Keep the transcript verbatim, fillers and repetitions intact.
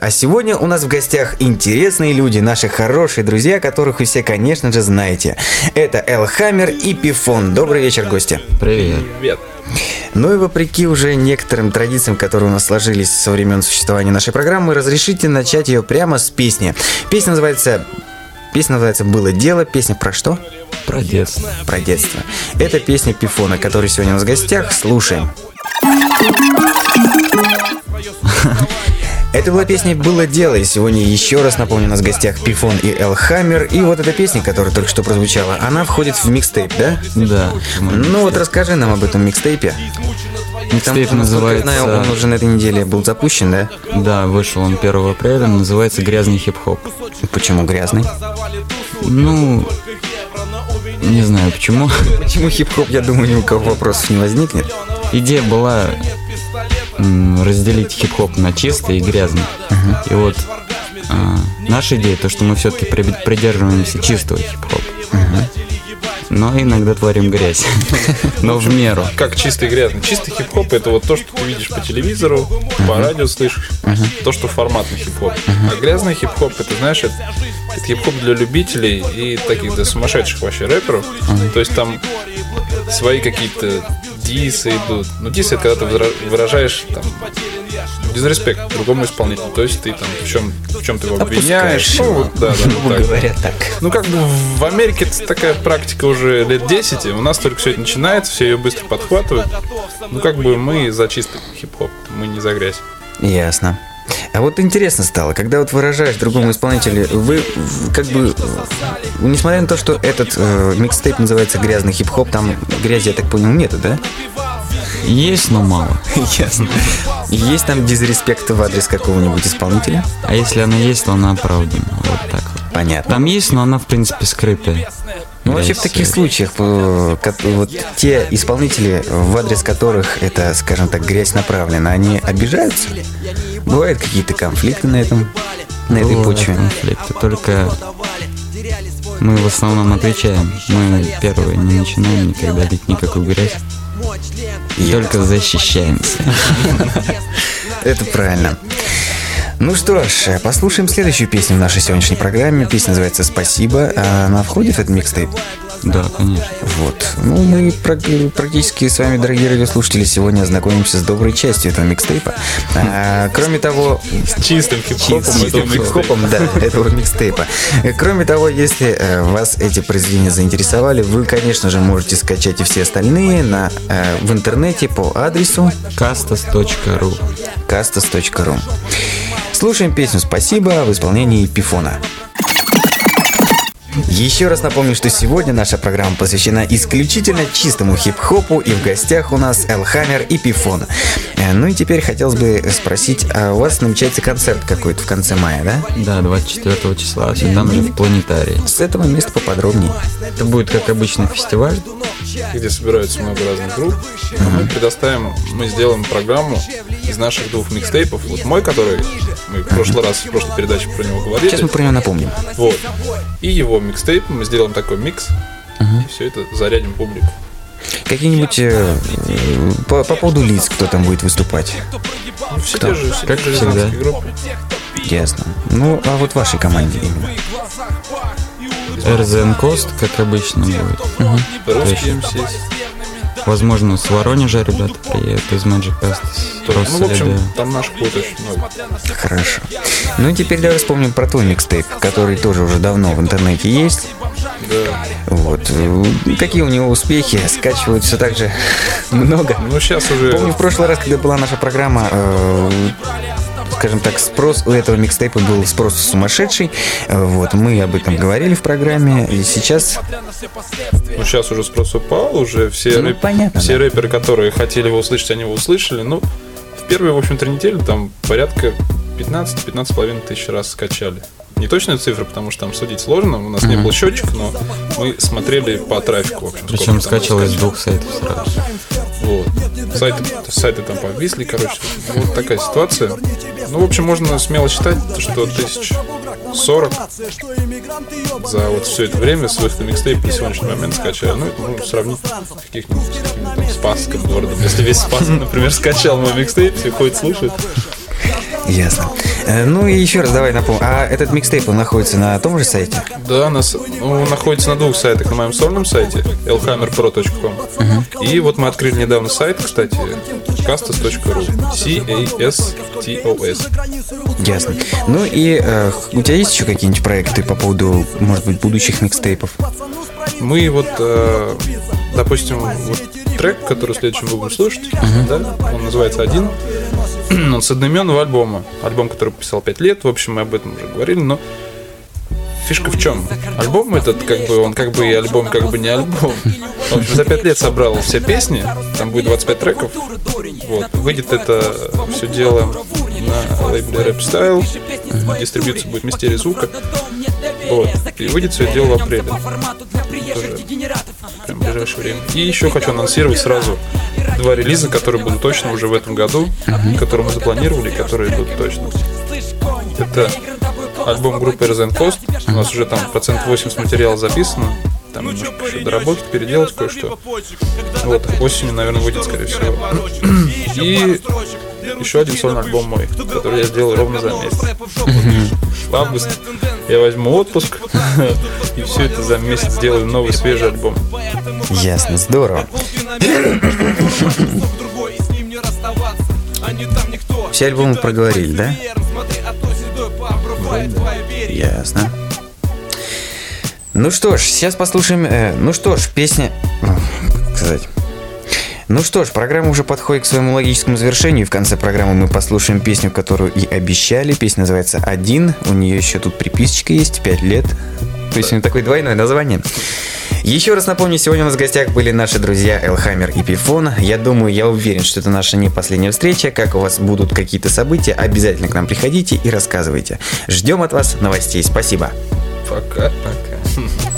А сегодня у нас в гостях интересные люди, наши хорошие друзья, которых вы все, конечно же, знаете. Это Элхаммер и Пифон. Добрый вечер, гости. Привет. Привет. Ну и вопреки уже некоторым традициям, которые у нас сложились со времен существования нашей программы, разрешите начать ее прямо с песни. Песня называется... Песня называется «Было дело». Песня про что? Про детство. Про детство. Это песня Пифона, который сегодня у нас в гостях. Слушаем. Это была песня «Было дело», и сегодня еще раз напомню, у нас в гостях Пифон и Элхаммер. И вот эта песня, которая только что прозвучала, она входит в микстейп, да? Да. Ну вот расскажи нам об этом микстейпе. Микстейп Там, называется... Я знаю, он уже на этой неделе был запущен, да? Да, вышел он первого апреля, называется «Грязный хип-хоп». Почему грязный? Ну, не знаю почему. Почему хип-хоп, я думаю, ни у кого вопросов не возникнет. Идея была м, разделить хип-хоп на чистый и грязный. Uh-huh. И вот а, наша идея, то, что мы все-таки при, придерживаемся чистого хип-хопа. Uh-huh. Но иногда творим грязь. Но в меру. Как чистый и грязный. Чистый хип-хоп — это вот то, что ты видишь по телевизору, uh-huh. по радио слышишь, uh-huh. то, что форматный хип-хоп. Uh-huh. А грязный хип-хоп — это, знаешь, это, это хип-хоп для любителей и таких, да, сумасшедших вообще рэперов. Uh-huh. То есть там свои какие-то дисы идут. Ну, дисы — это когда ты выражаешь там дизреспект другому исполнителю. То есть ты там в чем в чем ты его обвиняешь. Ну, вот, да, да, ну, так. Говорят так. Ну, как бы в Америке это такая практика уже лет десять, и у нас только все это начинается, все ее быстро подхватывают. Ну, как бы мы за чистый хип-хоп, мы не за грязь. Ясно. А вот интересно стало, когда вот выражаешь другому исполнителю, вы как бы, несмотря на то, что этот э, микстейп называется «Грязный хип-хоп», там грязи, я так понял, нету, да? Есть, но мало. Ясно. Есть там дизреспект в адрес какого-нибудь исполнителя? А если она есть, то она оправдана. Вот так вот. Понятно. Там есть, но она, в принципе, скрытая. Ну, вообще, в таких случаях, как, вот те исполнители, в адрес которых это, скажем так, грязь направлена, они обижаются? Бывают какие-то конфликты на этом, на этой Бывают почве? Конфликты, только мы в основном отвечаем. Мы первые не начинаем никогда лить никакую грязь. Я... Только защищаемся. Это правильно. Ну что ж, послушаем следующую песню в нашей сегодняшней программе. Песня называется «Спасибо». Она входит в этот микстейп? Да, конечно. Вот. Ну, мы практически с вами, дорогие радиослушатели, сегодня ознакомимся с доброй частью этого микстейпа. А, кроме того... С чистым хип-хопом, с чистым хип-хопом, да, этого микстейпа. Кроме того, если вас эти произведения заинтересовали, вы, конечно же, можете скачать и все остальные на, в интернете по адресу кастас точка ру. кастас точка ру. Слушаем песню «Спасибо» в исполнении Пифона. Еще раз напомню, что сегодня наша программа посвящена исключительно чистому хип-хопу, и в гостях у нас Элхаммер и Пифон. Ну и теперь хотелось бы спросить, а у вас намечается концерт какой-то в конце мая, да? Да, двадцать четвёртого числа, все там же в планетарии. С этого места поподробнее. Это будет как обычный фестиваль, где собираются много разных групп. Uh-huh. Мы предоставим, мы сделаем программу из наших двух микстейпов. Вот мой, который мы в прошлый раз, в прошлой передаче про него говорили. Сейчас мы про него напомним. Вот. И его микстейп, мы сделаем такой микс, uh-huh. и все это зарядим публику. Какие-нибудь э, по, по поводу лиц, кто там будет выступать? Ну, все кто? те же, все как те же всегда. Группы. Ясно. Ну, а вот вашей команде именно? эр зэ эн Coast, как обычно будет. Uh-huh. Русские эм си. Возможно, с Воронежа ребята приедут, из Magic Cast. Ну, в общем, там наших будет очень много. Хорошо. Ну и теперь давай вспомним про твой микстейп, который тоже уже давно в интернете есть. Да. Вот. Какие у него успехи? Скачивают все так же много. Ну, сейчас уже... Помню, в прошлый раз, когда была наша программа, э, скажем так, спрос у этого микстейпа был спрос сумасшедший. Вот. Мы об этом говорили в программе. И сейчас... Ну, сейчас уже спрос упал. Уже все, ну, рэп... понятно, все да. рэперы, которые хотели его услышать, они его услышали. Ну, в первые, в общем, три недели там порядка пятнадцать-пятнадцать с половиной тысяч раз скачали. Не точная цифра, потому что там судить сложно. У нас mm-hmm. не было счетчика, но мы смотрели по трафику. В общем, причем скачалось с двух сайтов сразу. Вот. Сайты, сайты там повисли, короче. Вот такая ситуация. Ну, в общем, можно смело считать, что тысяч сорок за вот все это время с выхода микстейпа на сегодняшний момент скачали. Ну, это можно сравнить с каких-нибудь с каким-то там Спасском городом. Если весь Спасск, например, скачал мой микстейп, все ходят, слушают. Ясно. Э, Ну и еще раз давай напомню. А этот микстейп, он находится на том же сайте? Да, нас, ну, он находится на двух сайтах. На моем сольном сайте эл хаммер про точка ком. Uh-huh. И вот мы открыли недавно сайт, кстати, кастос точка ру. си эй эс ти о эс. Ясно. Ну и э, у тебя есть еще какие-нибудь проекты по поводу, может быть, будущих микстейпов? Мы вот, э, допустим, вот трек, который следующим будем слушать, uh-huh. да, он называется «Один». Он с одноименного альбома. Альбом, который писал пять лет. В общем, мы об этом уже говорили, но фишка в чем? Альбом этот, как бы, он как бы и альбом, как бы не альбом. В общем, за пять лет собрал все песни. Там будет двадцать пять треков. Вот. Выйдет это все дело на лейбле Rap Style. Дистрибьюция будет «Мистерия звука». Вот. И выйдет все дело в апреле. Тоже прям в ближайшее время. И еще хочу анонсировать сразу два релиза, которые будут точно уже в этом году, uh-huh. которые мы запланировали, которые будут точно. Это альбом группы Эрзен Кост. У нас уже там процент восемьдесят материала записано. Там немножко еще доработать, переделать кое-что. Вот, осенью, наверное, выйдет, скорее всего. И еще один сольный альбом мой, который я сделал ровно за месяц. В августе я возьму отпуск и все это за месяц сделаю новый свежий альбом. Ясно, здорово. Все альбомы проговорили, да? Ясно. Ну что ж, сейчас послушаем. Э, ну что ж, песня. Как сказать? Ну что ж, программа уже подходит к своему логическому завершению. В конце программы мы послушаем песню, которую и обещали. Песня называется «Один». У нее еще тут приписочка есть, пять лет. То есть у нее такое двойное название. Еще раз напомню, сегодня у нас в гостях были наши друзья Элхаммер и Пифон. Я думаю, я уверен, что это наша не последняя встреча. Как у вас будут какие-то события, обязательно к нам приходите и рассказывайте. Ждем от вас новостей. Спасибо. Пока-пока.